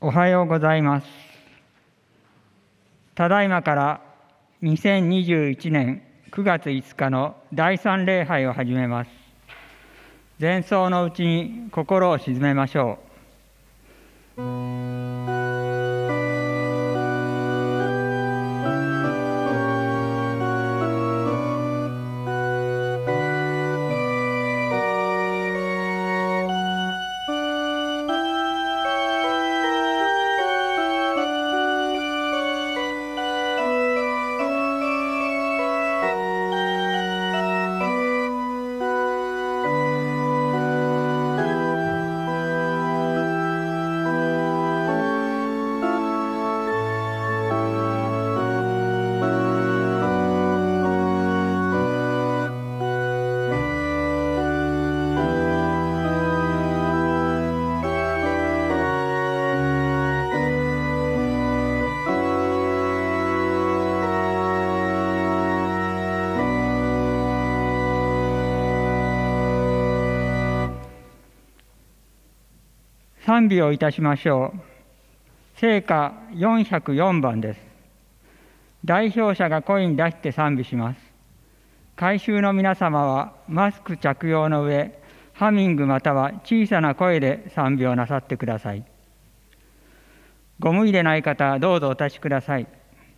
おはようございます。ただいまから2021年9月5日の第3礼拝を始めます。前奏のうちに心を静めましょう。賛美をいたしましょう。聖歌404番です。代表者が声に出して賛美します。改宗の皆様はマスク着用の上、ハミングまたは小さな声で賛美をなさってください。ご無理でない方はどうぞお立ちください。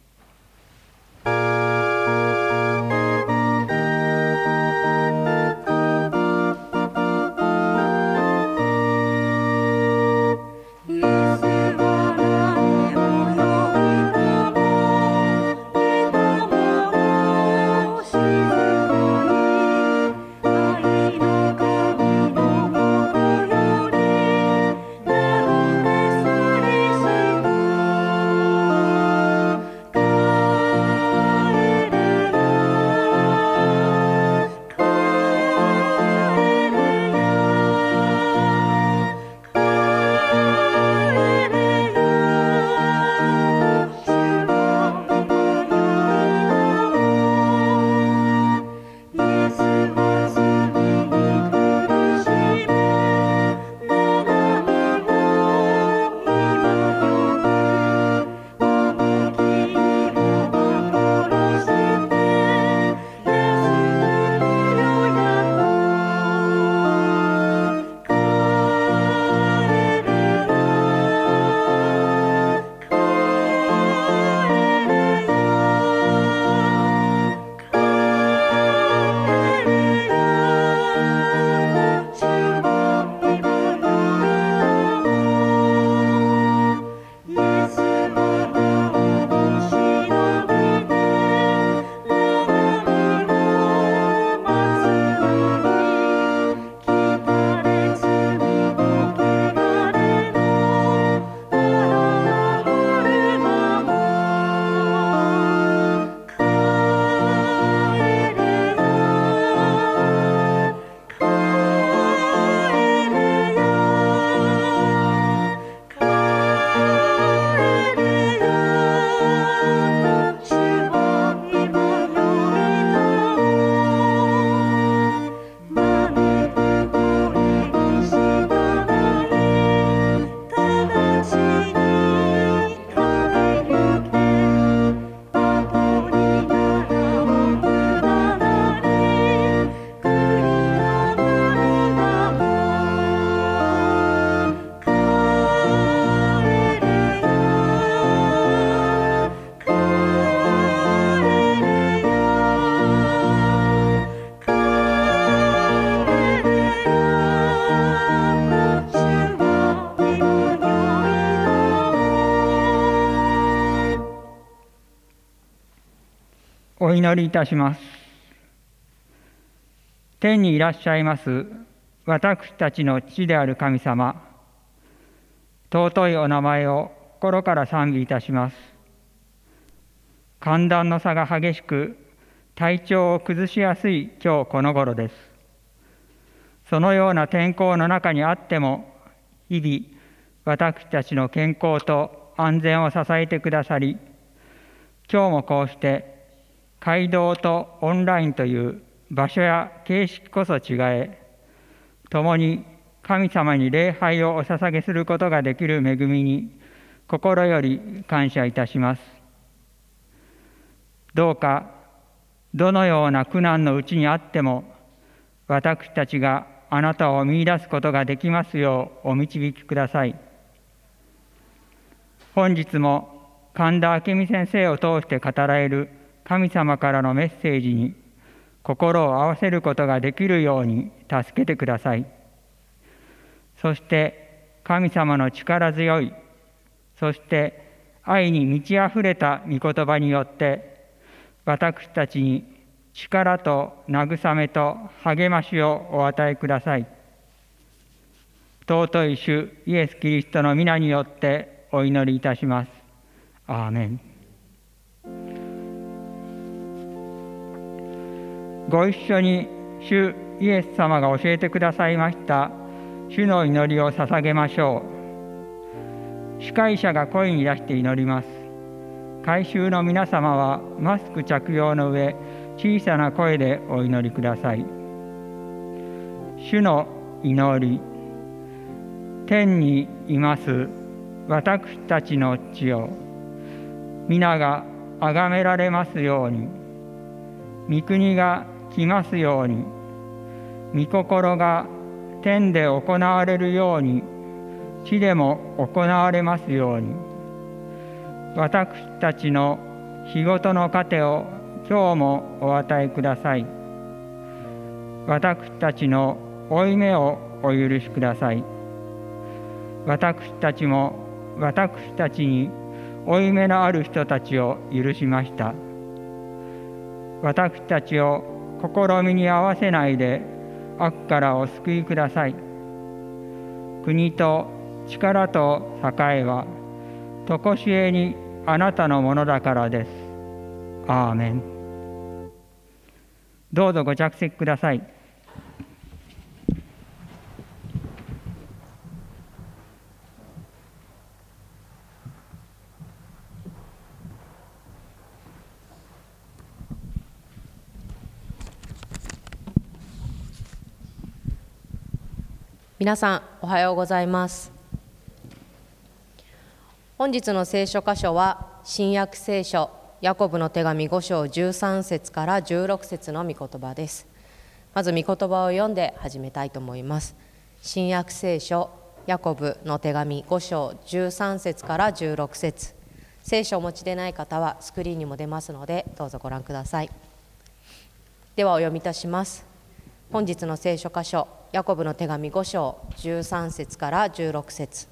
お祈りいたします。天にいらっしゃいます私たちの父である神様、尊いお名前を心から賛美いたします。寒暖の差が激しく、体調を崩しやすい今日この頃です。そのような天候の中にあっても、日々私たちの健康と安全を支えてくださり、今日もこうして街道とオンラインという場所や形式こそ違え、共に神様に礼拝をお捧げすることができる恵みに心より感謝いたします。どうかどのような苦難のうちにあっても、私たちがあなたを見出すことができますようお導きください。本日も神田明美先生を通して語られる神様からのメッセージに心を合わせることができるように助けてください。そして神様の力強い、そして愛に満ち溢れた御言葉によって私たちに力と慰めと励ましをお与えください。尊い主イエス・キリストの皆によってお祈りいたします。アーメン。ご一緒に主イエス様が教えてくださいました主の祈りを捧げましょう。司会者が声に出して祈ります。改宗の皆様はマスク着用の上、小さな声でお祈りください。主の祈り。天にいます私たちの父よ、皆が崇められますように、御国が来ますように、御心が天で行われるように地でも行われますように。私たちの日ごとの糧を今日もお与えください。私たちの負い目をお許しください。私たちも私たちに負い目のある人たちを許しました。私たちを試みに合わせないで悪からお救いください。国と力と栄はとこしえにあなたのものだからです。アーメン。どうぞご着席ください。 皆さんおはようございます。本日の聖書箇所は新約聖書ヤコブの手紙5章13節から16節の御言葉です。まず御言葉を読んで始めたいと思います。新約聖書ヤコブの手紙5章13節から16節、聖書をお持ちでない方はスクリーンにも出ますのでどうぞご覧ください。ではお読みいたします。本日の聖書箇所ヤコブの手紙5章13節から16節。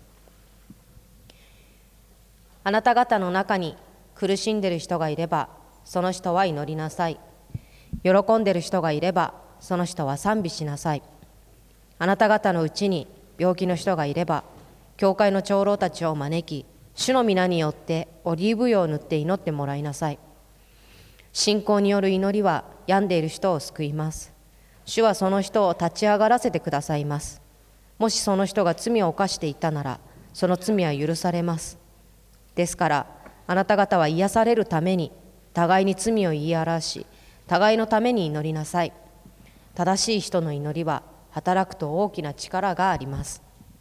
あなた方の中に苦しんでいる人がいればその人は祈りなさい。喜んでいる人がいればその人は賛美しなさい。あなた方のうちに病気の人がいれば教会の長老たちを招き、主の皆によってオリーブ油を塗って祈ってもらいなさい。信仰による祈りは病んでいる人を救います。主はその人を立ち上がらせてくださいます。もしその人が罪を犯していたならその罪は許されます。ですからあなた方は癒されるために互いに罪を言い表し、互いのために祈りなさい。正しい人の祈りは働くと大きな力があります。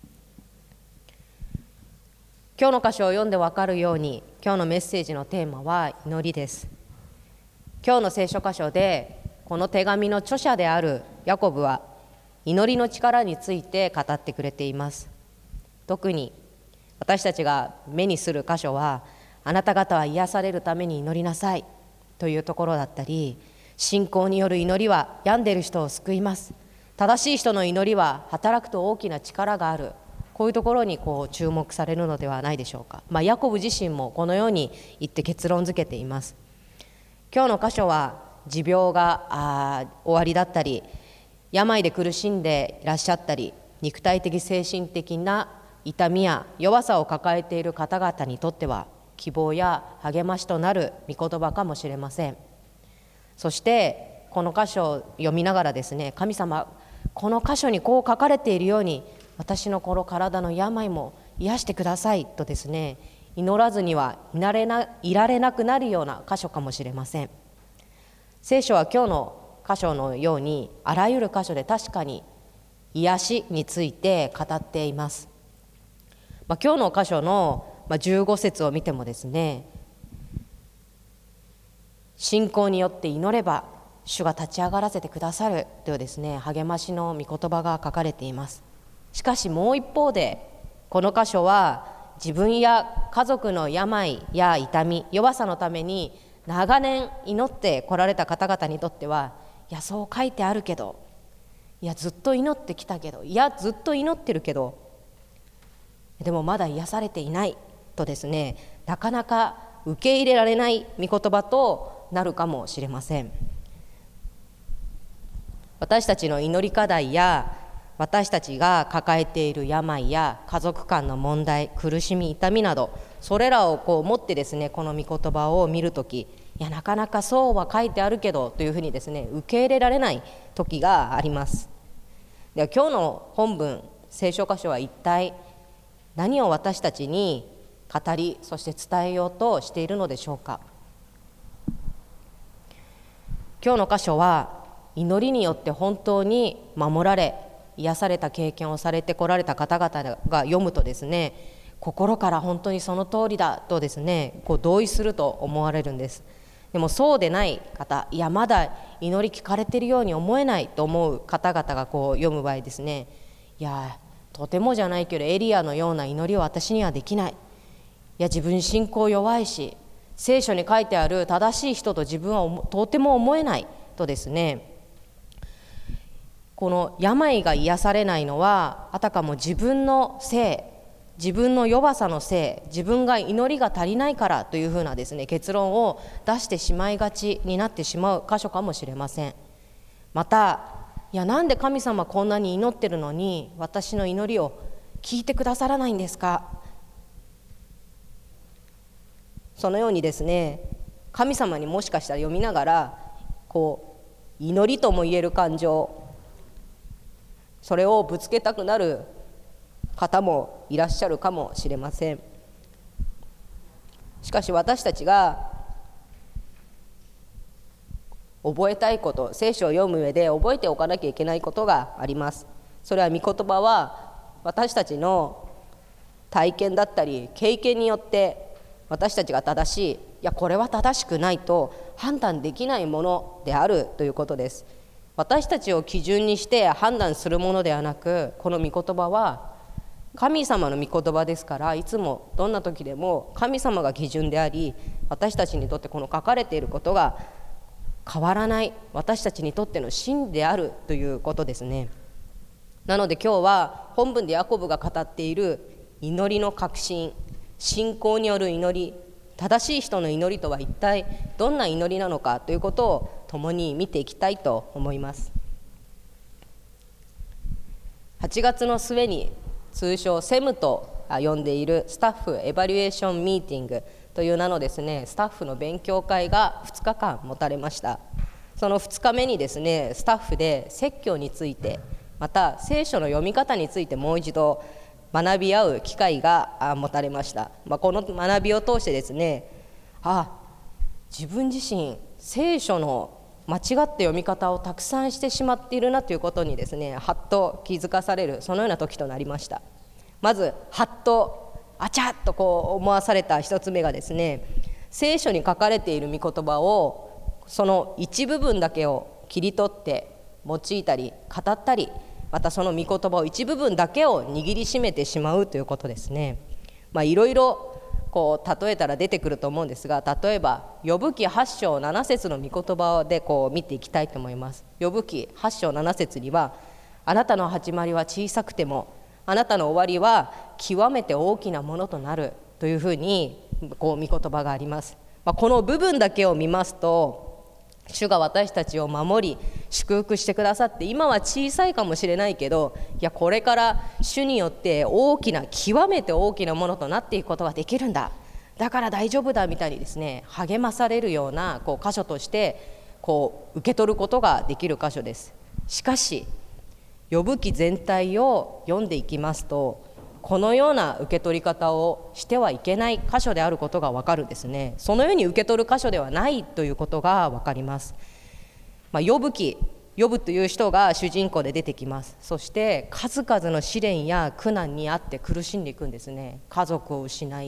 今日の箇所を読んで分かるように、今日のメッセージのテーマは祈りです。今日の聖書箇所でこの手紙の著者であるヤコブは祈りの力について語ってくれています。特に私たちが目にする箇所は、あなた方は癒されるために祈りなさいというところだったり、信仰による祈りは病んでいる人を救います。正しい人の祈りは働くと大きな力がある。こういうところに注目されるのではないでしょうか。ヤコブ自身もこのように言って結論付けています。今日の箇所は持病が終わりだったり、病で苦しんでいらっしゃったり、肉体的精神的な痛みや弱さを抱えている方々にとっては希望や励ましとなる御言葉かもしれません。そしてこの箇所を読みながらですね、神様、この箇所にこう書かれているように私のこの体の病も癒してくださいとですね、祈らずにはいられなくなるような箇所かもしれません。聖書は今日の箇所のようにあらゆる箇所で確かに癒しについて語っています。今日の箇所の 15節を見てもですね、信仰によって祈れば主が立ち上がらせてくださるというですね、励ましの御言葉が書かれています。しかしもう一方で、この箇所は自分や家族の病や痛み、弱さのために長年祈ってこられた方々にとっては、いやそう書いてあるけど、いやずっと祈ってきたけど、いやずっと祈ってるけど、でもまだ癒されていないとですね、なかなか受け入れられない御言葉となるかもしれません。私たちの祈り課題や私たちが抱えている病や家族間の問題、苦しみ、痛みなど、それらを持ってですね、この御言葉を見るとき、いやなかなかそうは書いてあるけどというふうにですね、受け入れられない時があります。では今日の本文、聖書箇所は一体何を私たちに語り、そして伝えようとしているのでしょうか。今日の箇所は祈りによって本当に守られ癒された経験をされてこられた方々が読むとですね、心から本当にその通りだとですね、同意すると思われるんです。でもそうでない方、いやまだ祈り聞かれているように思えないと思う方々が読む場合ですね、いやとてもじゃないけどエリアのような祈りは私にはできない、いや自分信仰弱いし、聖書に書いてある正しい人と自分はとても思えないとですね、この病が癒されないのはあたかも自分のせい、自分の弱さのせい、自分が祈りが足りないからというふうなですね、結論を出してしまいがちになってしまう箇所かもしれません。また、いやなんで神様こんなに祈ってるのに私の祈りを聞いてくださらないんですか。そのようにですね、神様にもしかしたら読みながら祈りとも言える感情、それをぶつけたくなる方もいらっしゃるかもしれません。しかし私たちが覚えたいこと、聖書を読む上で覚えておかなきゃいけないことがあります。それは御言葉は私たちの体験だったり経験によって私たちが正しい、いやこれは正しくないと判断できないものであるということです。私たちを基準にして判断するものではなく、この御言葉は神様の御言葉ですから、いつもどんな時でも神様が基準であり、私たちにとってこの書かれていることが変わらない私たちにとっての真であるということですね。なので今日は本文でヤコブが語っている祈りの確信、信仰による祈り、正しい人の祈りとは一体どんな祈りなのかということを共に見ていきたいと思います。8月の末に通称セムと呼んでいるスタッフエバリュエーションミーティングという名のですね、スタッフの勉強会が2日間持たれました。その2日目にですね、スタッフで説教について、また聖書の読み方についてもう一度学び合う機会が持たれました。この学びを通してですね、自分自身聖書の間違った読み方をたくさんしてしまっているなということにですね、はっと気づかされる、そのような時となりました。まずはっとあちゃっと思わされた一つ目がですね、聖書に書かれている御言葉をその一部分だけを切り取って用いたり語ったり、またその御言葉を一部分だけを握りしめてしまうということですね。いろいろ例えたら出てくると思うんですが、例えば呼ぶ記8章7節の御言葉で見ていきたいと思います。呼ぶ記8章7節には、あなたの始まりは小さくてもあなたの終わりは極めて大きなものとなるというふうに御言葉があります。この部分だけを見ますと、主が私たちを守り祝福してくださって、今は小さいかもしれないけど、いやこれから主によって大きな、極めて大きなものとなっていくことができるんだ、だから大丈夫だみたいにですね、励まされるような箇所として受け取ることができる箇所です。しかし呼ぶ記全体を読んでいきますと、このような受け取り方をしてはいけない箇所であることが分かるんですね。そのように受け取る箇所ではないということが分かります。呼ぶ記、呼ぶという人が主人公で出てきます。そして数々の試練や苦難にあって苦しんでいくんですね。家族を失い、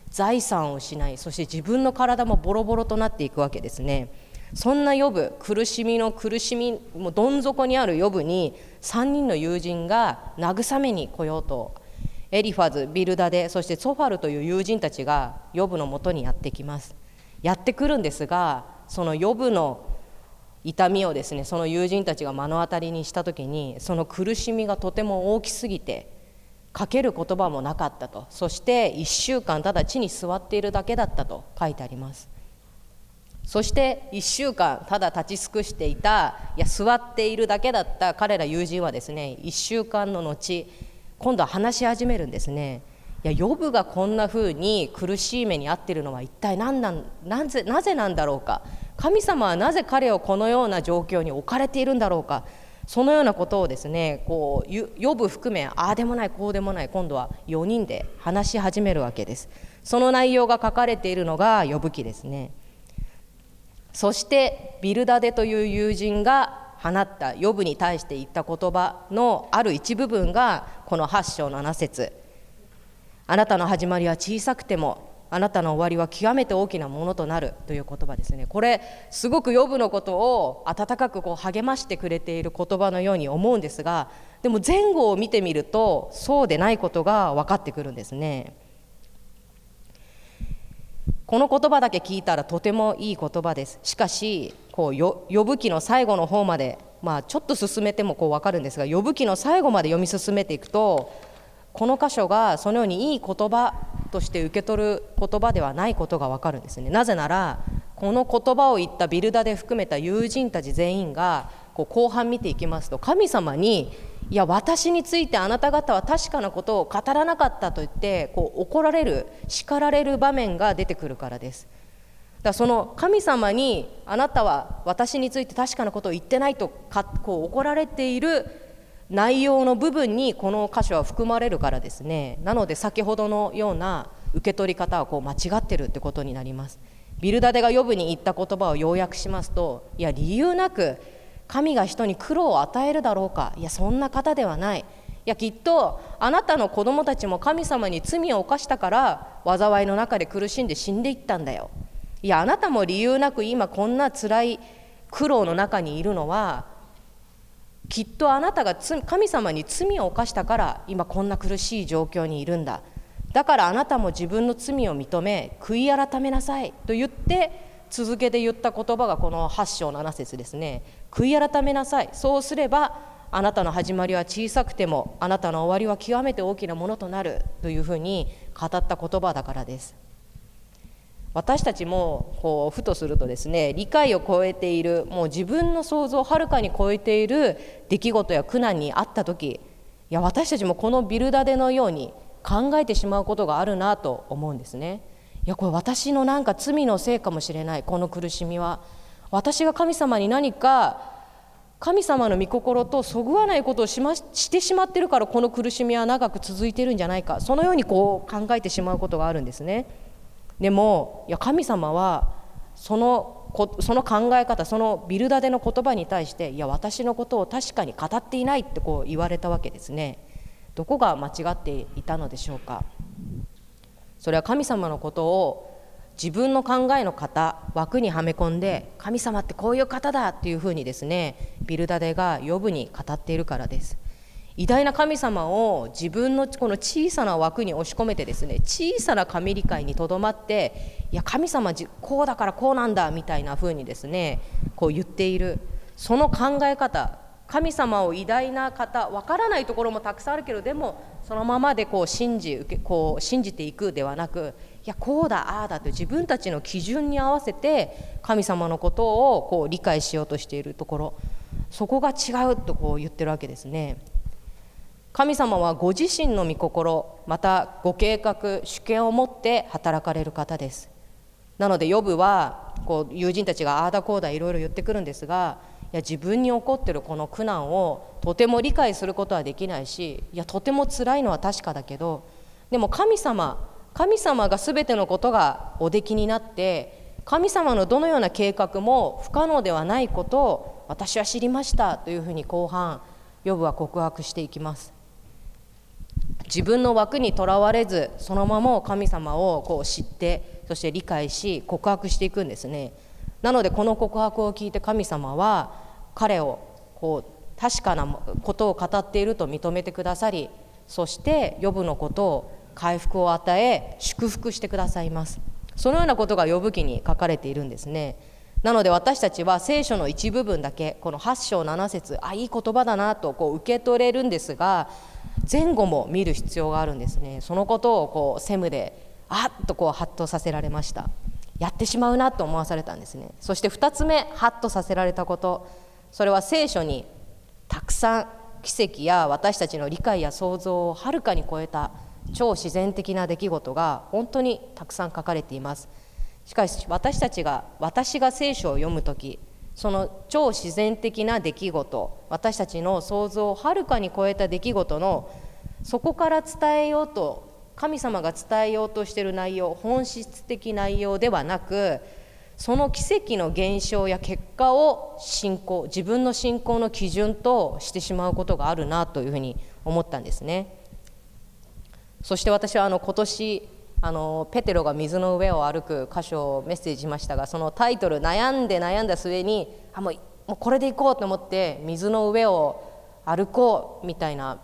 財産を失い、そして自分の体もボロボロとなっていくわけですね。そんなヨブ、苦しみの苦しみ、もうどん底にあるヨブに3人の友人が慰めに来ようと、エリファズ、ビルダデ、そしてソファルという友人たちがヨブのもとにやってきます。やってくるんですが、そのヨブの痛みをですね、その友人たちが目の当たりにしたときに、その苦しみがとても大きすぎてかける言葉もなかったと。そして1週間ただ地に座っているだけだったと書いてあります。そして1週間ただ立ち尽くしていた、座っているだけだった彼ら友人はですね、1週間の後今度は話し始めるんですね。ヨブがこんな風に苦しい目に遭っているのは一体なぜなんだろうか。神様はなぜ彼をこのような状況に置かれているんだろうか。そのようなことをですね、ヨブ含め、ああでもないこうでもない、今度は4人で話し始めるわけです。その内容が書かれているのがヨブ記ですね。そしてビルダデという友人が放ったヨブに対して言った言葉のある一部分がこの8章7節、あなたの始まりは小さくてもあなたの終わりは極めて大きなものとなるという言葉ですね。これすごくヨブのことを温かく励ましてくれている言葉のように思うんですが、でも前後を見てみるとそうでないことが分かってくるんですね。この言葉だけ聞いたらとてもいい言葉です。しかしヨブ記の最後の方まで、ちょっと進めても分かるんですが、ヨブ記の最後まで読み進めていくと、この箇所がそのようにいい言葉として受け取る言葉ではないことが分かるんですね。なぜならこの言葉を言ったビルダで含めた友人たち全員が後半見ていきますと、神様に私についてあなた方は確かなことを語らなかったと言って怒られる、叱られる場面が出てくるからです。だからその神様にあなたは私について確かなことを言ってないと怒られている内容の部分にこの箇所は含まれるからですね。なので先ほどのような受け取り方は間違ってるってことになります。ビルダデがヨブに言った言葉を要約しますと、理由なく神が人に苦労を与えるだろうか。そんな方ではない。きっとあなたの子供たちも神様に罪を犯したから災いの中で苦しんで死んでいったんだよ。あなたも理由なく今こんな辛い苦労の中にいるのは、きっとあなたが神様に罪を犯したから今こんな苦しい状況にいるんだ。だからあなたも自分の罪を認め悔い改めなさいと言って、続けて言った言葉がこの8章7節ですね。悔い改めなさい。そうすればあなたの始まりは小さくてもあなたの終わりは極めて大きなものとなるというふうに語った言葉だからです。私たちもふとするとですね、理解を超えている、もう自分の想像をはるかに超えている出来事や苦難にあった時、私たちもこのビルダデのように考えてしまうことがあるなと思うんですね。これ私の罪のせいかもしれない。この苦しみは私が神様に何か神様の御心とそぐわないことをしてしまっているから、この苦しみは長く続いているんじゃないか、そのように考えてしまうことがあるんですね。でも神様はその考え方、そのビルダデの言葉に対して、私のことを確かに語っていないって言われたわけですね。どこが間違っていたのでしょうか。それは神様のことを自分の考えの枠にはめ込んで、神様ってこういう方だっていうふうにですね、ビルダデがヨブに語っているからです。偉大な神様を自分のこの小さな枠に押し込めてですね、小さな神理解にとどまって、神様こうだからこうなんだみたいな風にですね言っている、その考え方、神様を偉大な方、わからないところもたくさんあるけど、でもそのままで信じていくではなく、こうだああだと自分たちの基準に合わせて神様のことを理解しようとしているところ、そこが違うと言ってるわけですね。神様はご自身の御心、またご計画、主権を持って働かれる方です。なのでヨブは友人たちがああだこうだいろいろ言ってくるんですが、自分に起こっているこの苦難をとても理解することはできないし、とても辛いのは確かだけど、でも神様が全てのことがおできになって、神様のどのような計画も不可能ではないことを私は知りましたというふうに後半ヨブは告白していきます。 自分の枠にとらわれず、そのまま神様を知って、そして理解し告白していくんですね。なのでこの告白を聞いて神様は彼を確かなことを語っていると認めてくださり、そしてヨブのことを回復を与え祝福してくださいます。そのようなことがヨブ記に書かれているんですね。なので私たちは聖書の一部分だけ、この8章7節、いい言葉だなと受け取れるんですが、前後も見る必要があるんですね。そのことをセムでハッとさせられました。やってしまうなと思わされたんですね。そして2つ目、ハッとさせられたこと、それは聖書にたくさん奇跡や私たちの理解や想像をはるかに超えた超自然的な出来事が本当にたくさん書かれています。しかし私が聖書を読むとき、その超自然的な出来事、私たちの想像をはるかに超えた出来事のそこから伝えようと、神様が伝えようとしている内容、本質的内容ではなく、その奇跡の現象や結果を自分の信仰の基準としてしまうことがあるなというふうに思ったんですね。そして私は今年ペテロが水の上を歩く箇所をメッセージしましたが、そのタイトル悩んだ末にもうこれでいこうと思って水の上を歩こうみたいな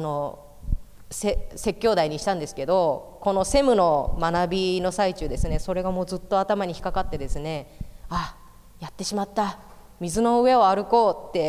説教題にしたんですけど、このセムの学びの最中ですね、それがもうずっと頭に引っかかってですね、やってしまった、水の上を歩こうって、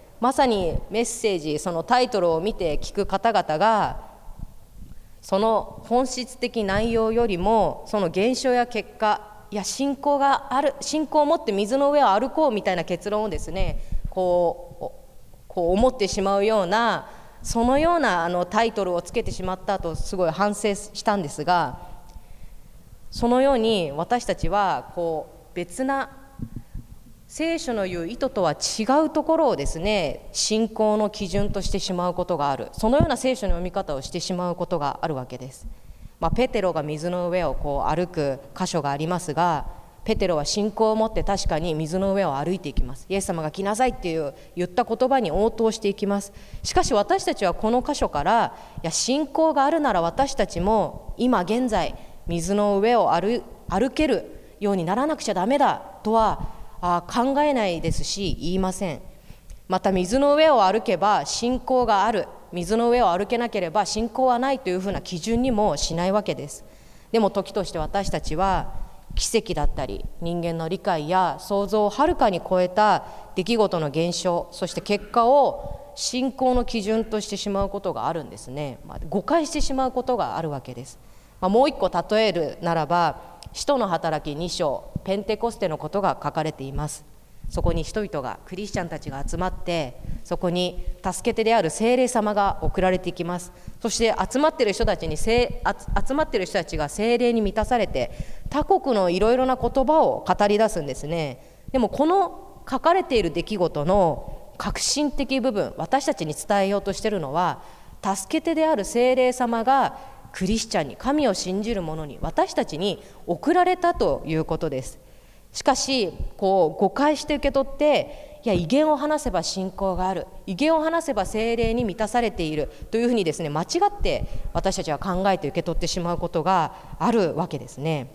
まさにメッセージ、そのタイトルを見て聞く方々がその本質的内容よりもその現象や結果、信仰を持って水の上を歩こうみたいな結論をですね、思ってしまうような、そのようなタイトルをつけてしまったとすごい反省したんですが、そのように私たちは別な聖書の言う意図とは違うところをですね、信仰の基準としてしまうことがある。そのような聖書の読み方をしてしまうことがあるわけです。ペテロが水の上を歩く箇所がありますが、ペテロは信仰を持って確かに水の上を歩いていきます。イエス様が来なさいって言った言葉に応答していきます。しかし私たちはこの箇所から、信仰があるなら私たちも今現在水の上を歩けるようにならなくちゃダメだとは考えないですし、言いません。また水の上を歩けば信仰がある、水の上を歩けなければ信仰はないというふうな基準にもしないわけです。でも時として私たちは奇跡だったり人間の理解や想像をはるかに超えた出来事の現象、そして結果を信仰の基準としてしまうことがあるんですね。誤解してしまうことがあるわけです。もう一個例えるならば、使徒の働き2章、ペンテコステのことが書かれています。そこに人々が、クリスチャンたちが集まって、そこに助け手である聖霊様が送られていきます。そして集まっている人たちが聖霊に満たされて、他国のいろいろな言葉を語り出すんですね。でもこの書かれている出来事の革新的部分、私たちに伝えようとしているのは、助け手である聖霊様がクリスチャンに、神を信じる者に、私たちに送られたということです。しかし誤解して受け取って、威厳を話せば信仰がある、威厳を話せば聖霊に満たされているというふうにですね、間違って私たちは考えて受け取ってしまうことがあるわけですね。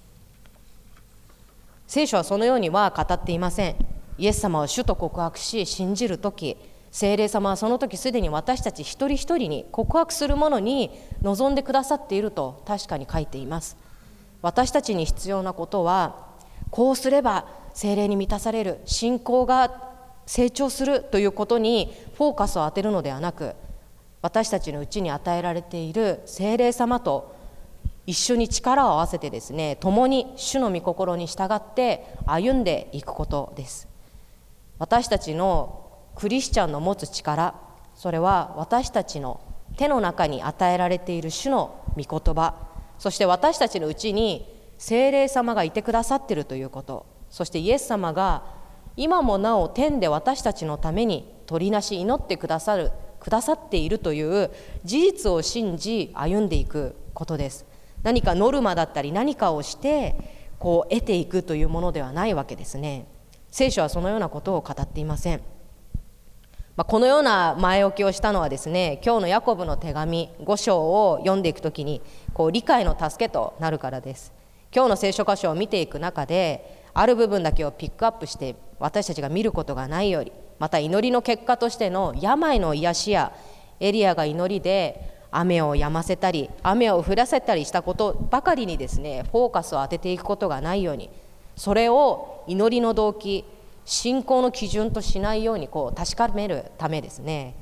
聖書はそのようには語っていません。イエス様を主と告白し信じるとき、聖霊様はその時すでに私たち一人一人に、告白するものに望んでくださっていると確かに書いています。私たちに必要なことは、こうすれば聖霊に満たされる、信仰が成長するということにフォーカスを当てるのではなく、私たちのうちに与えられている聖霊様と一緒に力を合わせてですね、共に主の御心に従って歩んでいくことです。私たちのクリスチャンの持つ力、それは私たちの手の中に与えられている主の御言葉、そして私たちのうちに聖霊様がいてくださっているということ、そしてイエス様が今もなお天で私たちのために取りなし祈ってくださっているという事実を信じ歩んでいくことです。何かノルマだったり何かをして得ていくというものではないわけですね。聖書はそのようなことを語っていません。 このような前置きをしたのはですね、今日のヤコブの手紙5章を読んでいくときに理解の助けとなるからです。今日の聖書箇所を見ていく中で、ある部分だけをピックアップして私たちが見ることがないより、また祈りの結果としての病の癒しやエリアが祈りで雨を止ませたり雨を降らせたりしたことばかりにですね、フォーカスを当てていくことがないように、それを祈りの動機、信仰の基準としないように確かめるためですね。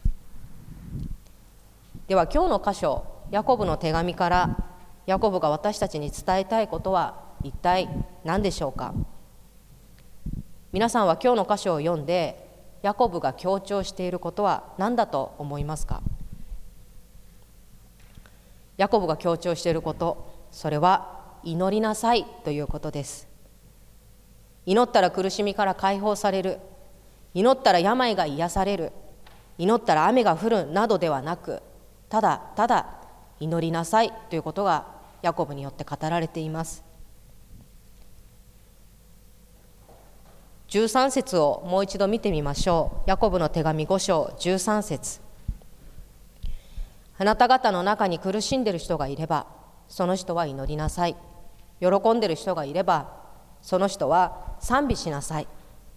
では今日の箇所、ヤコブの手紙からヤコブが私たちに伝えたいことは一体何でしょうか。皆さんは今日の箇所を読んでヤコブが強調していることは何だと思いますか。ヤコブが強調していること、それは祈りなさいということです。祈ったら苦しみから解放される、祈ったら病が癒される、祈ったら雨が降るなどではなく、ただただ祈りなさいということがヤコブによって語られています。13節をもう一度見てみましょう。ヤコブの手紙5章13節。あなた方の中に苦しんでいる人がいればその人は祈りなさい。喜んでいる人がいればその人は賛美しなさい。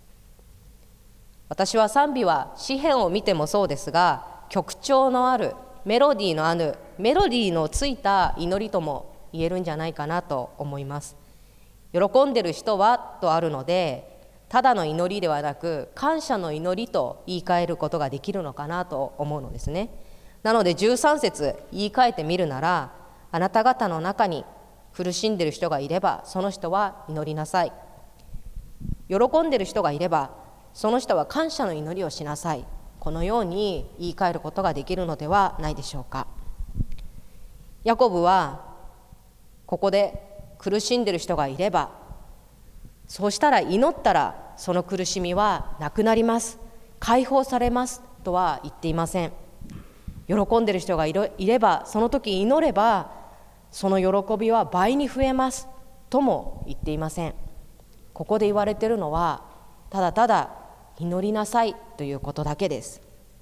私は賛美は詩篇を見てもそうですが、曲調のあるメロディーのついた祈りとも言えるんじゃないかなと思います。喜んでいる人はとあるので、ただの祈りではなく感謝の祈りと言い換えることができるのかなと思うのですね。なので13節言い換えてみるなら、あなた方の中に苦しんでいる人がいればその人は祈りなさい。喜んでいる人がいればその人は感謝の祈りをしなさい。このように言い換えることができるのではないでしょうか。ヤコブはここで苦しんでいる人がいれば、そうしたら祈ったらその苦しみはなくなります、解放されますとは言っていません。喜んでいる人がいればその時祈ればその喜びは倍に増えますとも言っていません。ここで言われているのはただただ祈りなさいということだけです。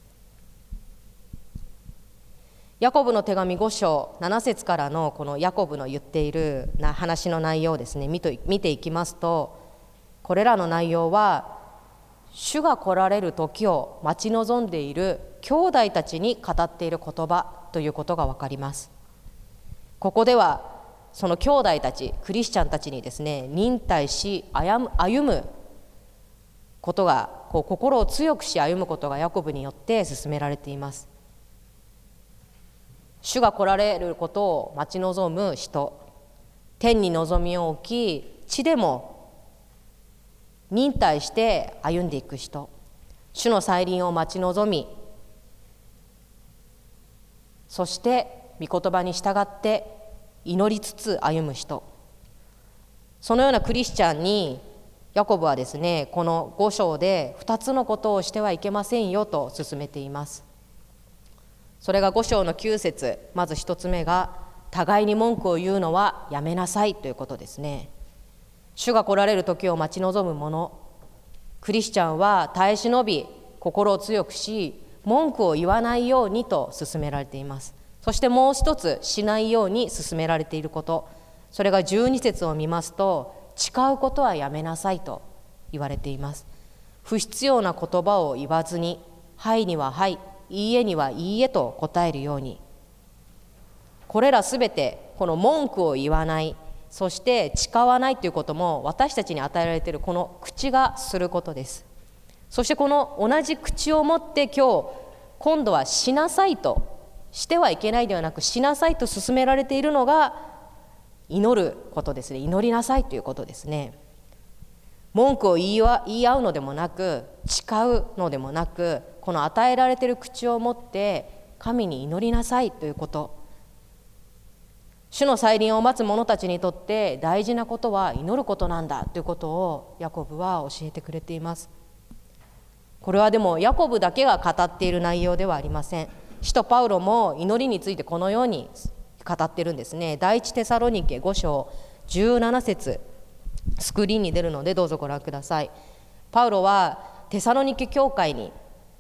ヤコブの手紙5章7節からのこのヤコブの言っている話の内容ですね、見ていきますと、これらの内容は主が来られる時を待ち望んでいる兄弟たちに語っている言葉ということが分かります。ここではその兄弟たち、クリスチャンたちにですね、忍耐し歩むことが、心を強くし歩むことがヤコブによって進められています。主が来られることを待ち望む人、天に望みを置き地でも忍耐して歩んでいく人、主の再臨を待ち望み、そして御言葉に従って祈りつつ歩む人、そのようなクリスチャンにヤコブはですね、この5章で2つのことをしてはいけませんよと勧めています。それが5章の9節、まず1つ目が互いに文句を言うのはやめなさいということですね。主が来られる時を待ち望む者、クリスチャンは耐え忍び心を強くし文句を言わないようにと勧められています。そしてもう一つしないように勧められていること、それが12節を見ますと、誓うことはやめなさいと言われています。不必要な言葉を言わずに、はいにははい、いいえにはいいえと答えるように。これらすべて、この文句を言わない、そして誓わないということも私たちに与えられているこの口がすることです。そしてこの同じ口を持って今度はしなさいと、してはいけないではなくしなさいと勧められているのが祈ることですね。祈りなさいということですね。文句を言い合うのでもなく、誓うのでもなく、この与えられている口を持って神に祈りなさいということ。主の再臨を待つ者たちにとって大事なことは祈ることなんだということをヤコブは教えてくれています。これはでもヤコブだけが語っている内容ではありません。使徒パウロも祈りについてこのように語っているんですね。第一テサロニケ5章17節、スクリーンに出るのでどうぞご覧ください。パウロはテサロニケ教会に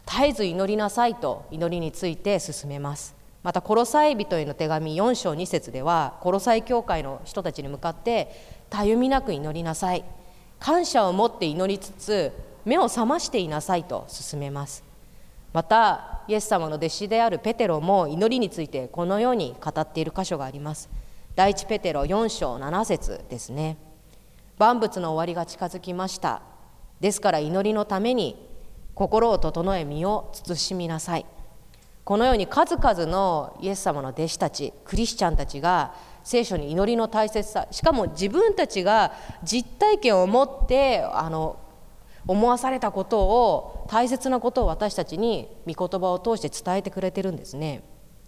絶えず祈りなさいと祈りについて進めます。またコロサイ人への手紙4章2節では、コロサイ教会の人たちに向かってたゆみなく祈りなさい、感謝を持って祈りつつ目を覚ましていなさいと進めます。またイエス様の弟子であるペテロも祈りについてこのように語っている箇所があります。第一ペテロ4章7節ですね。万物の終わりが近づきました。ですから祈りのために心を整え身を慎みなさい。このように数々のイエス様の弟子たち、クリスチャンたちが聖書に祈りの大切さ、しかも自分たちが実体験を持って思わされたことを、大切なことを私たちに御言葉を通して伝えてくれてるんですね。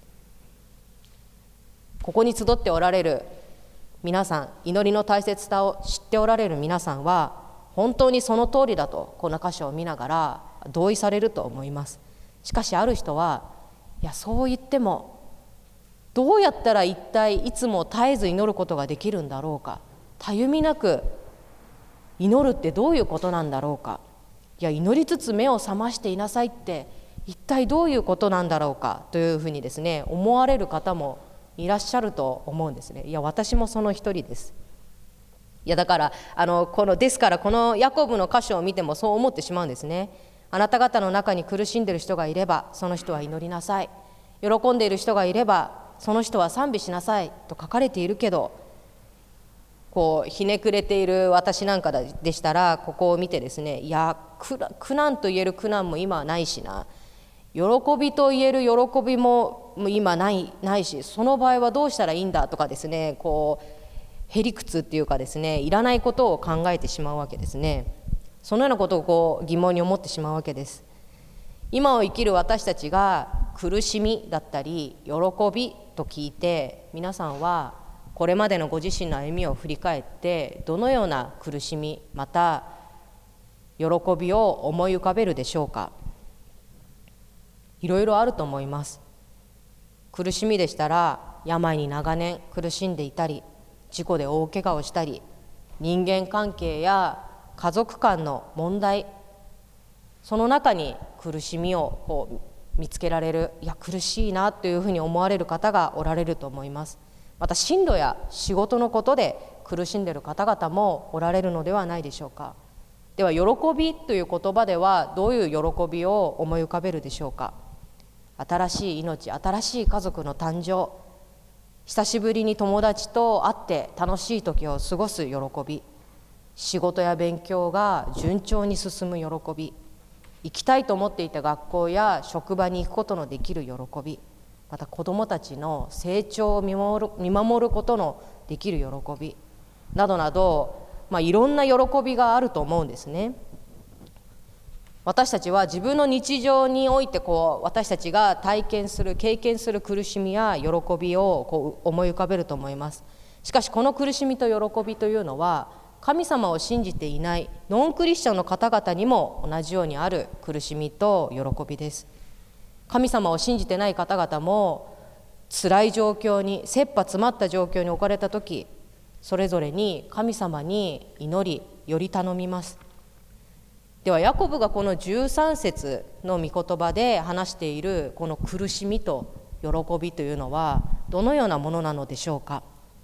ここに集っておられる皆さん、祈りの大切さを知っておられる皆さんは本当にその通りだとこの箇所を見ながら同意されると思います。しかしある人は、いやそう言ってもどうやったら一体いつも絶えず祈ることができるんだろうか、たゆみなく祈るってどういうことなんだろうか、いや祈りつつ目を覚ましていなさいって一体どういうことなんだろうかというふうにですね、思われる方もいらっしゃると思うんですね。いや私もその一人です。いやだからですからこのヤコブの箇所を見てもそう思ってしまうんですね。あなた方の中に苦しんでいる人がいればその人は祈りなさい、喜んでいる人がいればその人は賛美しなさいと書かれているけど、こうひねくれている私なんかでしたらここを見てですね、いや苦難と言える苦難も今はないしな、喜びと言える喜びも今ないし、その場合はどうしたらいいんだとかですね、こうへりくつっていうかですね、いらないことを考えてしまうわけですね。そのようなことをこう疑問に思ってしまうわけです。今を生きる私たちが苦しみだったり喜びと聞いて、皆さんはこれまでのご自身の歩みを振り返ってどのような苦しみまた喜びを思い浮かべるでしょうか。いろいろあると思います。苦しみでしたら病に長年苦しんでいたり、事故で大怪我をしたり、人間関係や家族間の問題、その中に苦しみをこう見つけられる、いや苦しいなというふうに思われる方がおられると思います。また進路や仕事のことで苦しんでいる方々もおられるのではないでしょうか。では喜びという言葉ではどういう喜びを思い浮かべるでしょうか。新しい命、新しい家族の誕生、久しぶりに友達と会って楽しい時を過ごす喜び、仕事や勉強が順調に進む喜び、行きたいと思っていた学校や職場に行くことのできる喜び、また子どもたちの成長を見守ることのできる喜びなどなど、いろんな喜びがあると思うんですね。私たちは自分の日常において私たちが経験する苦しみや喜びを思い浮かべると思います。しかしこの苦しみと喜びというのは神様を信じていないノンクリスチャンの方々にも同じようにある苦しみと喜びです。神様を信じてない方々も辛い状況に、切羽詰まった状況に置かれたとき、それぞれに神様に祈りより頼みます。ではヤコブがこの13節の御言葉で話しているこの苦しみと喜びというのはどのようなものなのでしょうか。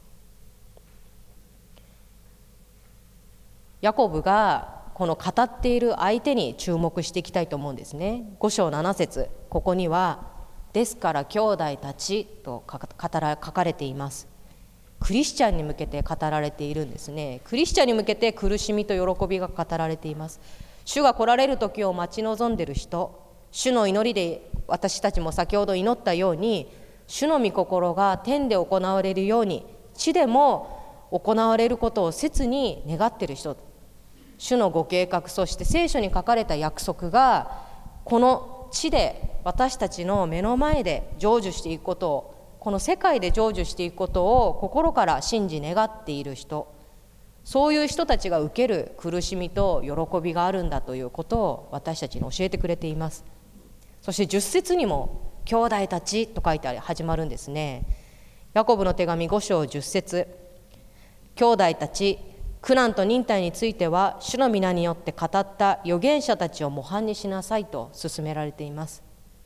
ヤコブがこの語っている相手に注目していきたいと思うんですね。5章7節、ここにはですから兄弟たちと書かれています。クリスチャンに向けて語られているんですね。クリスチャンに向けて苦しみと喜びが語られています。主が来られる時を待ち望んでいる人、主の祈りで私たちも先ほど祈ったように、主の御心が天で行われるように地でも行われることを切に願っている人、主のご計画、そして聖書に書かれた約束がこの地で私たちの目の前で成就していくことを、この世界で成就していくことを心から信じ願っている人、そういう人たちが受ける苦しみと喜びがあるんだということを私たちに教えてくれています。そして10節にも兄弟たちと書いて始まるんですね。ヤコブの手紙5章10節、兄弟たち、 苦難と忍耐については主の皆によって語った預言者たちを模範にしなさいと勧められています。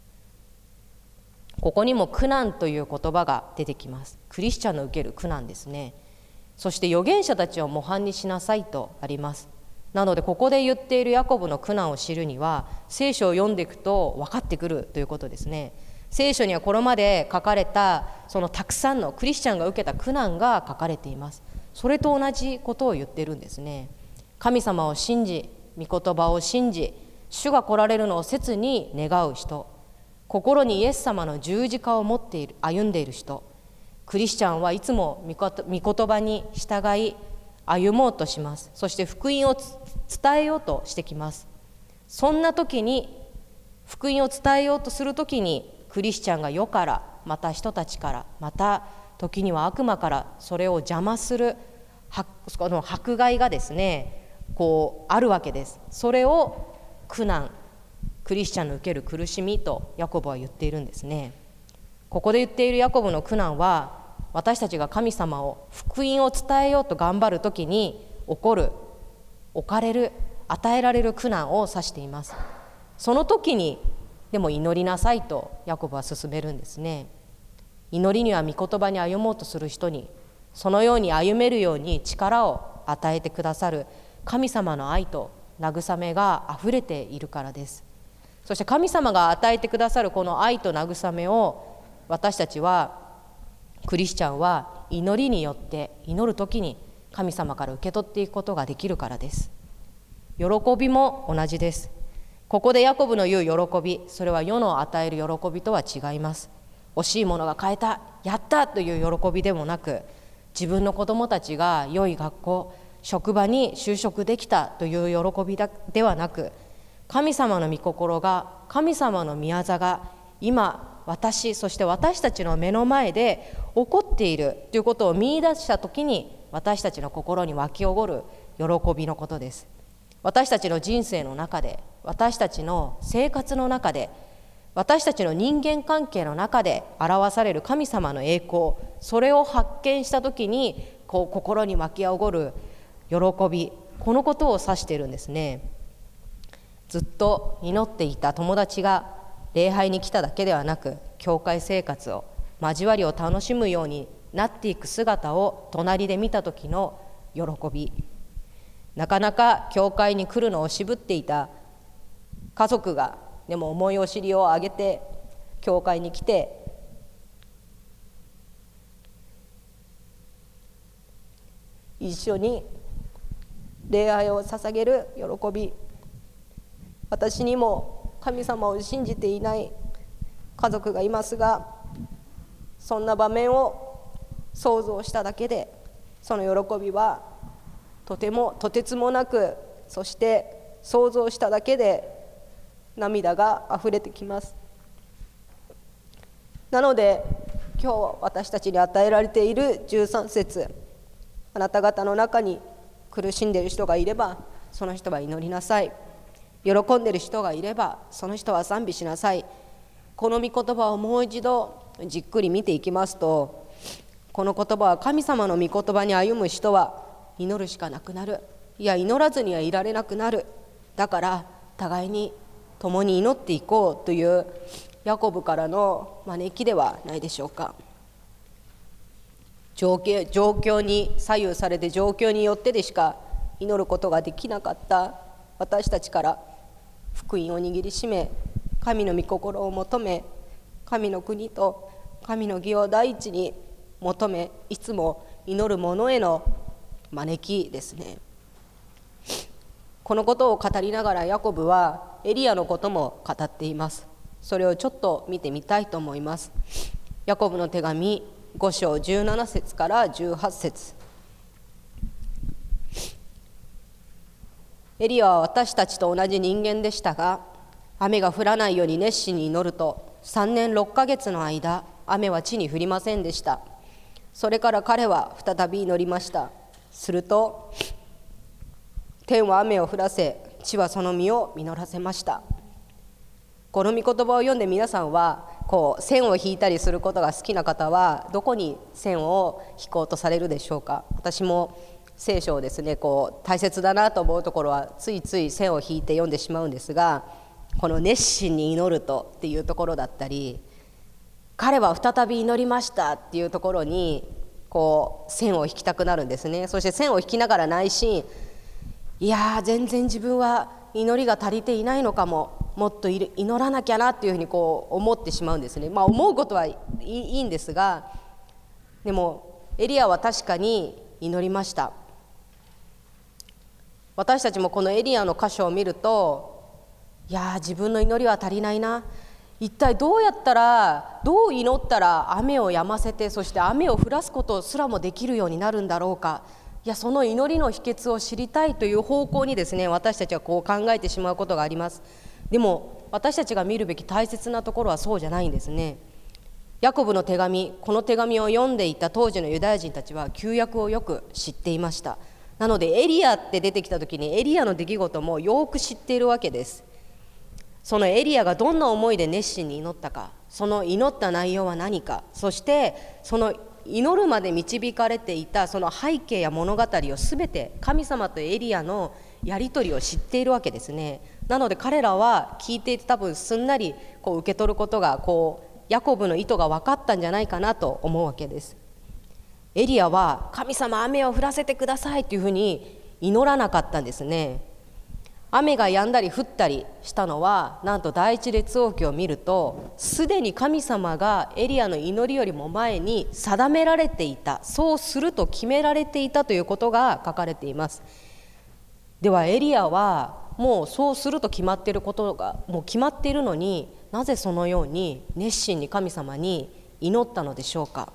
ここにも苦難という言葉が出てきます。クリスチャンの受ける苦難ですね。そして預言者たちを模範にしなさいとあります。なのでここで言っているヤコブの苦難を知るには聖書を読んでいくと分かってくるということですね。聖書にはこれまで書かれたそのたくさんのクリスチャンが受けた苦難が書かれています。それと同じことを言ってるんですね。神様を信じ、御言葉を信じ、主が来られるのを切に願う人、心にイエス様の十字架を持っている、歩んでいる人、クリスチャンはいつも御言葉に従い歩もうとします。そして福音を伝えようとしてきます。そんな時に、福音を伝えようとする時に、クリスチャンが世から、また人たちから、また時には悪魔からそれを邪魔するこの迫害がですね、あるわけです。それを苦難、クリスチャンの受ける苦しみとヤコブは言っているんですね。ここで言っているヤコブの苦難は、私たちが神様を福音を伝えようと頑張るときに起こる、置かれる、与えられる苦難を指しています。その時にでも祈りなさいとヤコブは勧めるんですね。祈りには御言葉に歩もうとする人に、そのように歩めるように力を与えてくださる神様の愛と慰めがあふれているからです。そして神様が与えてくださるこの愛と慰めを、私たちは、クリスチャンは祈りによって祈るときに神様から受け取っていくことができるからです。喜びも同じです。ここでヤコブの言う喜び、それは世の与える喜びとは違います。欲しいものが買えた、やったという喜びでもなく、自分の子供たちが良い学校、職場に就職できたという喜びではなく、神様の御心が、神様の御業が今そして私たちの目の前で起こっているということを見出したときに、私たちの心に湧き起こる喜びのことです。私たちの人生の中で、私たちの生活の中で、私たちの人間関係の中で表される神様の栄光、それを発見したときに心に湧き起こる喜び、このことを指しているんですね。ずっと祈っていた友達が礼拝に来ただけではなく、教会生活を、交わりを楽しむようになっていく姿を隣で見た時の喜び、なかなか教会に来るのを渋っていた家族が、でも重いお尻を上げて教会に来て、一緒に礼拝を捧げる喜び、私にも神様を信じていない家族がいますが、そんな場面を想像しただけで、その喜びはとてつもなく、そして想像しただけで涙があふれてきます。なので今日私たちに与えられている13節、あなた方の中に苦しんでいる人がいればその人は祈りなさい、喜んでいる人がいればその人は賛美しなさい。この御言葉をもう一度じっくり見ていきますと、この言葉は、神様の御言葉に歩む人は祈るしかなくなる、いや祈らずにはいられなくなる、だから互いに共に祈っていこうというヤコブからの招きではないでしょうか。状況に左右されて、状況によってでしか祈ることができなかった私たちから、福音を握りしめ、神の御心を求め、神の国と神の義を第一に求め、いつも祈る者への招きですね。このことを語りながら、ヤコブはエリアのことも語っています。それをちょっと見てみたいと思います。ヤコブの手紙5章17節から18節。エリアは私たちと同じ人間でしたが、雨が降らないように熱心に祈ると、3年6ヶ月の間雨は地に降りませんでした。それから彼は再び祈りました。すると天は雨を降らせ、地はその実を実らせました。この御言葉を読んで、皆さんは線を引いたりすることが好きな方はどこに線を引こうとされるでしょうか。私も聖書をですね大切だなと思うところはついつい線を引いて読んでしまうんですが、この熱心に祈るとっていうところだったり、彼は再び祈りましたっていうところに線を引きたくなるんですね。そして線を引きながら内心、いや全然自分は祈りが足りていないのかも、もっと祈らなきゃなっていうふうに思ってしまうんですね。思うことはいいんですが、でもエリアは確かに祈りました。私たちもこのエリアの箇所を見ると、いや自分の祈りは足りないな、一体どう祈ったら雨を止ませて、そして雨を降らすことすらもできるようになるんだろうか、その祈りの秘訣を知りたいという方向にですね、私たちは考えてしまうことがあります。でも私たちが見るべき大切なところはそうじゃないんですね。ヤコブの手紙、この手紙を読んでいた当時のユダヤ人たちは旧約をよく知っていました。なのでエリアって出てきた時にエリアの出来事もよく知っているわけです。そのエリアがどんな思いで熱心に祈ったか、その祈った内容は何か、そしてその祈るまで導かれていたその背景や物語をすべて神様とエリアのやり取りを知っているわけですね。なので彼らは聞いていて多分すんなり受け取ることがヤコブの意図が分かったんじゃないかなと思うわけです。エリアは神様雨を降らせてくださいというふうに祈らなかったんですね。雨が止んだり降ったりしたのは、なんと第一列王記を見ると、すでに神様がエリアの祈りよりも前に定められていた、そうすると決められていたということが書かれています。ではエリアはもうそうすると決まっていることがもう決まっているのに、なぜそのように熱心に神様に祈ったのでしょうか。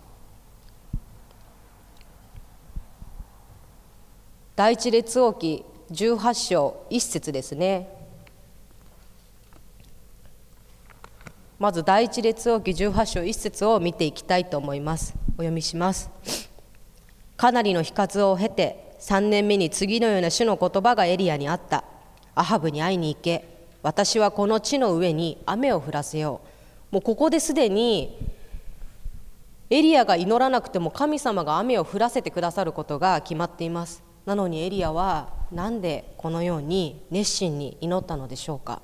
第一列王記18章1節ですね。まず第一列王記18章1節を見ていきたいと思います。お読みします。かなりの日数を経て3年目に次のような主の言葉がエリアにあった。アハブに会いに行け、私はこの地の上に雨を降らせよう。もうここですでにエリアが祈らなくても神様が雨を降らせてくださることが決まっています。なのにエリアはなんでこのように熱心に祈ったのでしょうか。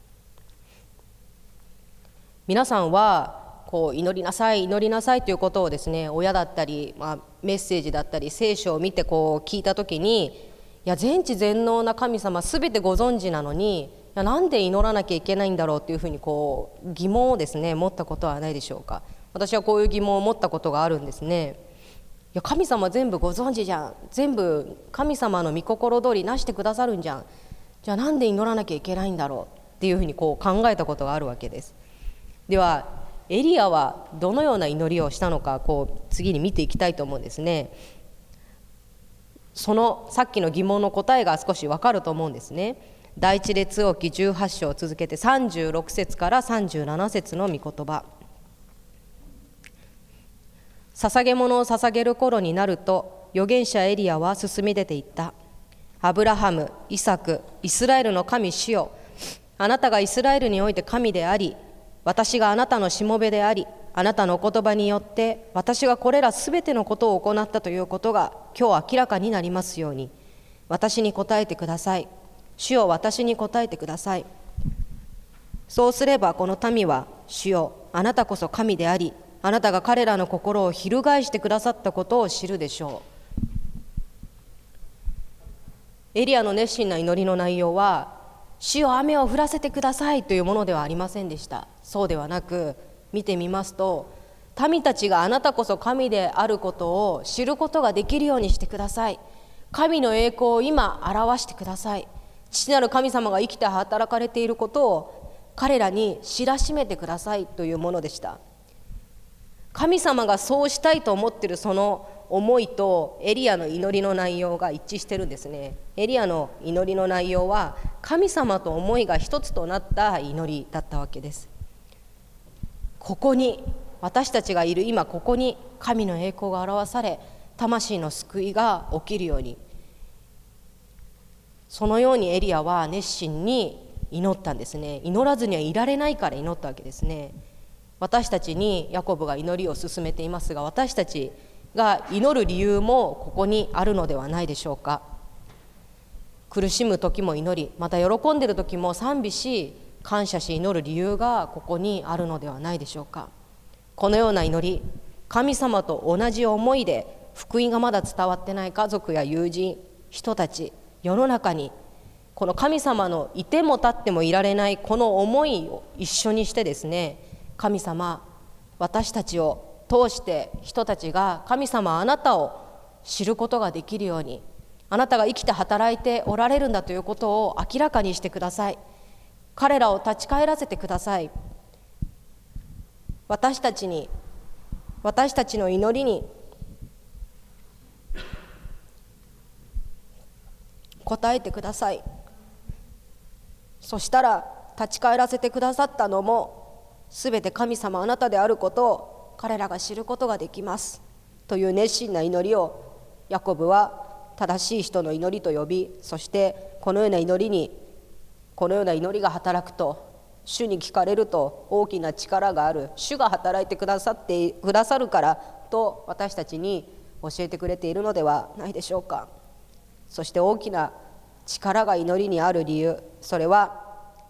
皆さんは祈りなさい祈りなさいということをですね、親だったり、メッセージだったり聖書を見て聞いたときに、いや全知全能な神様すべてご存知なのに、いやなんで祈らなきゃいけないんだろうというふうに疑問をですね持ったことはないでしょうか。私はこういう疑問を持ったことがあるんですね。いや神様全部ご存知じゃん、全部神様の御心通りなしてくださるんじゃん、じゃあなんで祈らなきゃいけないんだろうっていうふうに考えたことがあるわけです。ではエリアはどのような祈りをしたのか次に見ていきたいと思うんですね。そのさっきの疑問の答えが少し分かると思うんですね。第一列王記18章を続けて36節から37節の御言葉。捧げ物を捧げる頃になると、預言者エリアは進み出ていった。アブラハム、イサク、イスラエルの神主よ、あなたがイスラエルにおいて神であり、私があなたのしもべであり、あなたのお言葉によって私がこれらすべてのことを行ったということが今日明らかになりますように、私に答えてください。主よ、私に答えてください。そうすればこの民は、主よ、あなたこそ神であり、あなたが彼らの心を翻してくださったことを知るでしょう。エリアの熱心な祈りの内容は、主よ雨を降らせてくださいというものではありませんでした。そうではなく、見てみますと、民たちがあなたこそ神であることを知ることができるようにしてください。神の栄光を今表してください。父なる神様が生きて働かれていることを彼らに知らしめてくださいというものでした。神様がそうしたいと思っているその思いとエリアの祈りの内容が一致してるんですね。エリアの祈りの内容は神様と思いが一つとなった祈りだったわけです。ここに私たちがいる今ここに神の栄光が表され、魂の救いが起きるように、そのようにエリアは熱心に祈ったんですね。祈らずにはいられないから祈ったわけですね。私たちにヤコブが祈りを勧めていますが、私たちが祈る理由もここにあるのではないでしょうか。苦しむ時も祈り、また喜んでいる時も賛美し感謝し祈る理由がここにあるのではないでしょうか。このような祈り、神様と同じ思いで福音がまだ伝わってない家族や友人、人たち、世の中にこの神様のいても立ってもいられないこの思いを一緒にしてですね、神様、私たちを通して人たちが神様あなたを知ることができるように、あなたが生きて働いておられるんだということを明らかにしてください。彼らを立ち返らせてください。私たちの祈りに答えてください。そしたら立ち返らせてくださったのもすべて神様あなたであることを彼らが知ることができますという熱心な祈りをヤコブは正しい人の祈りと呼び、そしてこのような祈りが働くと、主に聞かれると大きな力がある、主が働いてくださるからと私たちに教えてくれているのではないでしょうか。そして大きな力が祈りにある理由、それは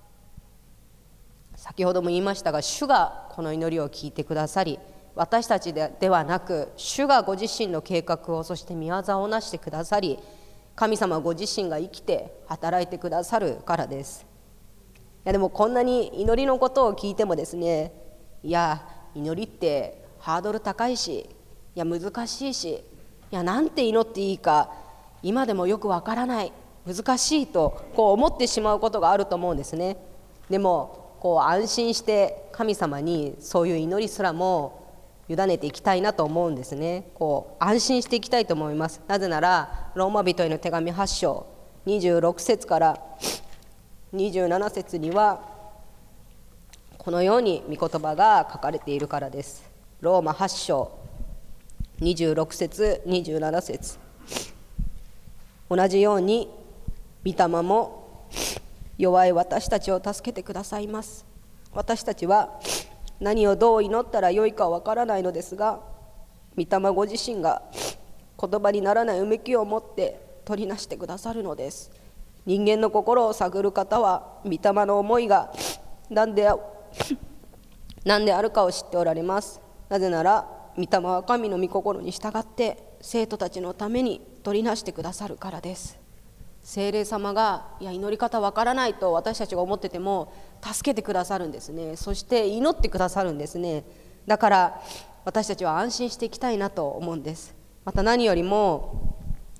先ほども言いましたが、主がこの祈りを聞いてくださり、私たちではなく主がご自身の計画を、そして御業をなしてくださり、神様ご自身が生きて働いてくださるからです。でもこんなに祈りのことを聞いてもですね、祈りってハードル高いし、難しいし、なんて祈っていいか今でもよくわからない、難しいと思ってしまうことがあると思うんですね。でも安心して神様にそういう祈りすらも委ねていきたいなと思うんですね。安心していきたいと思います。なぜならローマ人への手紙8章26節から27節にはこのように御言葉が書かれているからです。ローマ8章26節27節、同じように御霊も弱い私たちを助けてくださいます。私たちは何をどう祈ったらよいかわからないのですが、御霊ご自身が言葉にならないうめきを持って取りなしてくださるのです。人間の心を探る方は御霊の思いが何であるかを知っておられます。なぜなら御霊は神の御心に従って生徒たちのために取りなしてくださるからです。聖霊様が祈り方わからないと私たちが思ってても助けてくださるんですね。そして祈ってくださるんですね。だから私たちは安心していきたいなと思うんです。また何よりも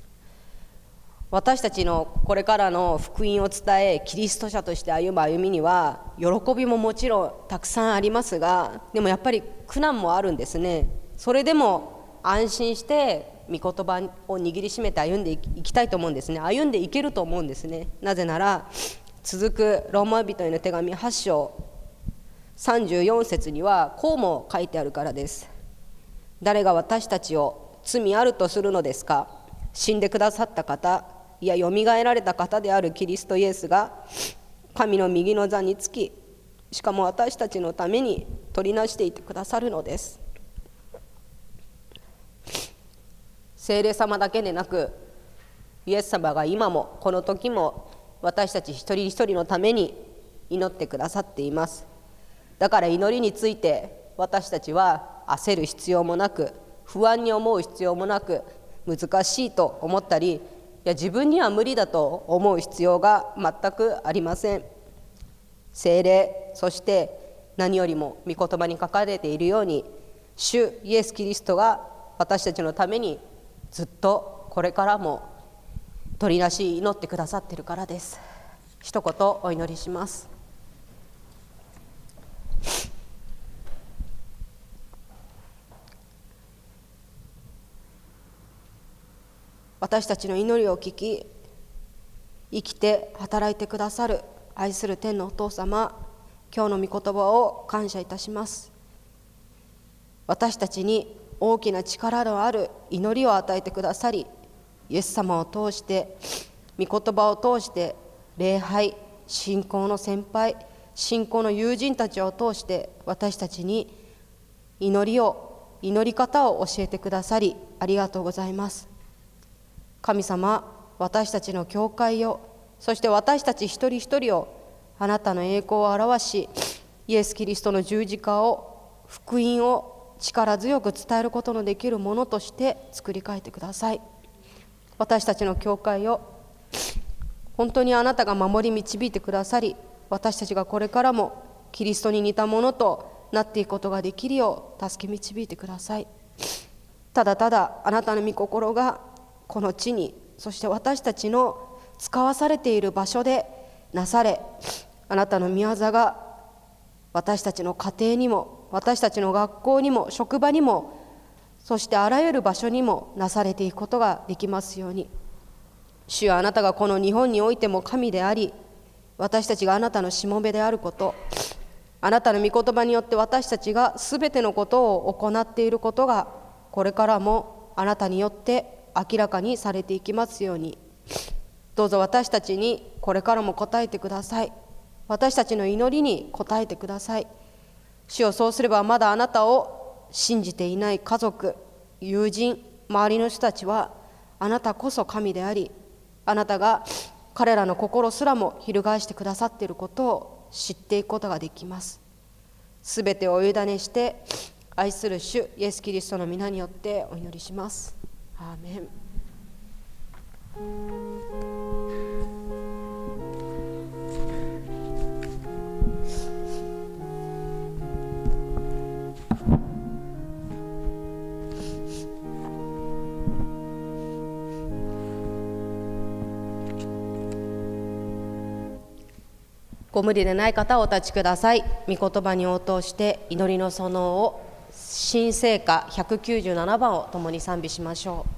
私たちのこれからの福音を伝えキリスト者として歩む歩みには喜びももちろんたくさんありますが、でもやっぱり苦難もあるんですね。それでも安心して御言葉を握りしめて歩んでいきたいと思うんですね。歩んでいけると思うんですね。なぜなら続くローマ人への手紙8章34節にはこうも書いてあるからです。誰が私たちを罪あるとするのですか。死んでくださった方、よみがえられた方であるキリストイエスが神の右の座につき、しかも私たちのために取りなしていてくださるのです。聖霊様だけでなくイエス様が今もこの時も私たち一人一人のために祈ってくださっています。だから祈りについて私たちは焦る必要もなく、不安に思う必要もなく、難しいと思ったり自分には無理だと思う必要が全くありません。聖霊、そして何よりも御言葉に書かれているように主イエス・キリストが私たちのためにずっとこれからも取りなし祈ってくださっているからです。一言お祈りします。私たちの祈りを聞き、生きて働いてくださる愛する天のお父様、今日の御言葉を感謝いたします。私たちに大きな力のある祈りを与えてくださり、イエス様を通して、御言葉を通して、礼拝、信仰の先輩、信仰の友人たちを通して私たちに祈り方を教えてくださり、 ありがとうございます。神様、私たちの教会を、そして私たち一人一人をあなたの栄光を表し、イエス・キリストの十字架を、福音を力強く伝えることのできるものとして作り変えてください。私たちの教会を本当にあなたが守り導いてくださり、私たちがこれからもキリストに似たものとなっていくことができるよう助け導いてください。ただただあなたの御心がこの地に、そして私たちの使わされている場所でなされ、あなたの御業が私たちの家庭にも、私たちの学校にも、職場にも、そしてあらゆる場所にもなされていくことができますように。主よ、あなたがこの日本においても神であり、私たちがあなたのしもべであること、あなたの御言葉によって私たちがすべてのことを行っていることが、これからもあなたによって明らかにされていきますように。どうぞ私たちにこれからも答えてください。私たちの祈りに応えてください。主よ、そうすればまだあなたを信じていない家族、友人、周りの人たちは、あなたこそ神であり、あなたが彼らの心すらも翻してくださっていることを知っていくことができます。すべてをお委ねして愛する主イエス・キリストの皆によってお祈りします。アーメン。ご無理でない方はお立ちください。御言葉に応答して祈りの園を新聖歌197番を共に賛美しましょう。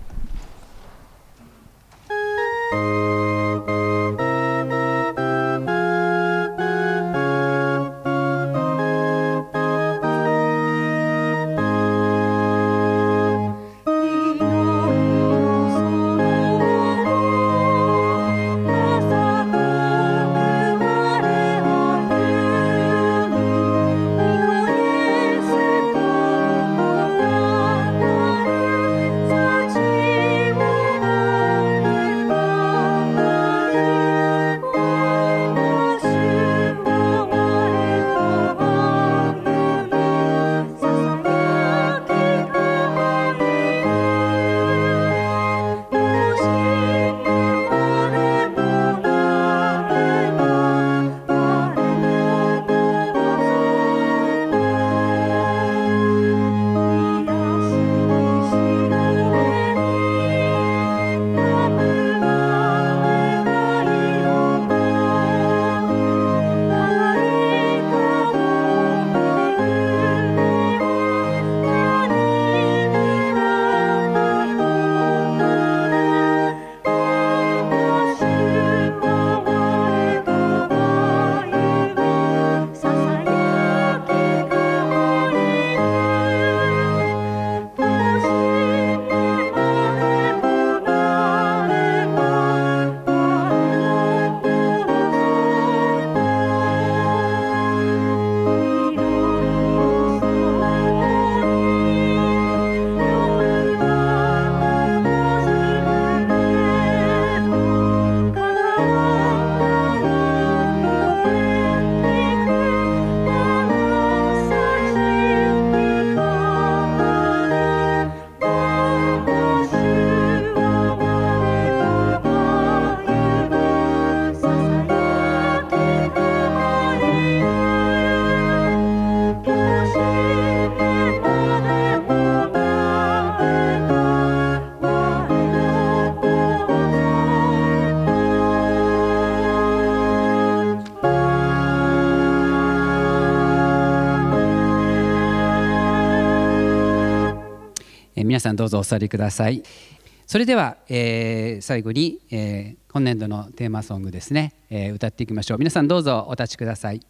皆さんどうぞお座りください。それでは、最後に、今年度のテーマソングですね、歌っていきましょう。皆さんどうぞお立ちください。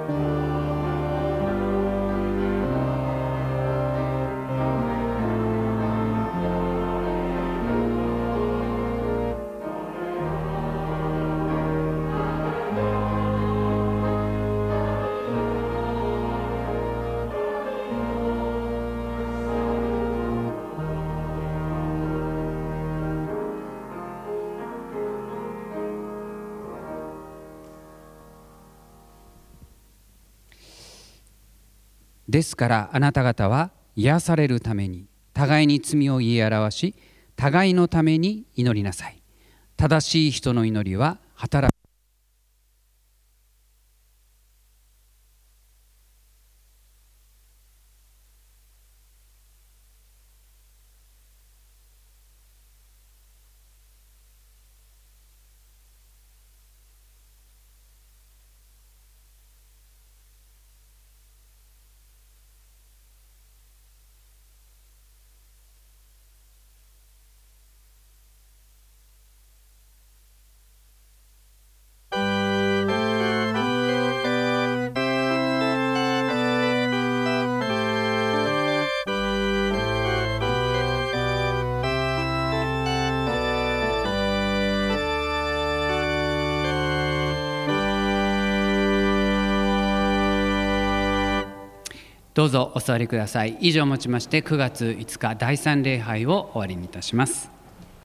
ですからあなた方は癒されるために互いに罪を言い表し、互いのために祈りなさい。正しい人の祈りは働く。どうぞお座りください。以上をもちまして9月5日第3礼拝を終わりにいたします。